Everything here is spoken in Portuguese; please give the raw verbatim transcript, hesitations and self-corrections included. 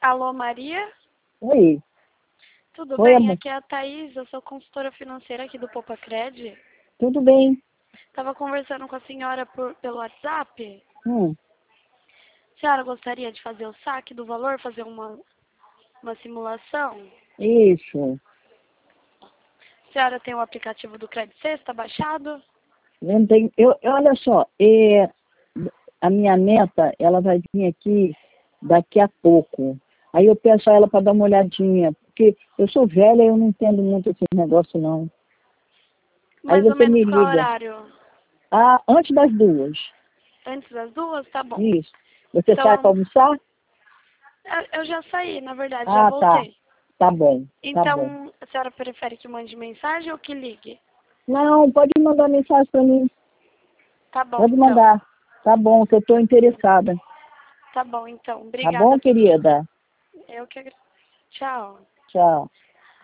Alô, Maria? Oi. Tudo Oi, bem? amor. Aqui é a Thaís, eu sou consultora financeira aqui do Poupa Cred. Tudo bem? Estava conversando com a senhora por, pelo WhatsApp. Hum. A senhora gostaria de fazer o saque do valor, fazer uma, uma simulação? Isso. A senhora tem o aplicativo do Credit Sexta baixado? Não tem, eu, eu- olha só, é, a minha neta, ela vai vir aqui daqui a pouco. Aí eu peço a ela para dar uma olhadinha, porque eu sou velha e eu não entendo muito esse negócio, não. Aí Mais ou você menos me qual liga. horário? Ah, antes das duas. Antes das duas? Tá bom. Isso. Você sai para Então, almoçar? eu eu já saí, na verdade, já Ah, tá. voltei. Tá bom, tá bom. Então, a senhora prefere que mande mensagem ou que ligue? Não, pode mandar mensagem para mim. Tá bom, Pode então. mandar. Tá bom, que eu estou interessada. Tá bom, então. Tá bom, Obrigada. querida? Eu que agradeço. Tchau. Tchau.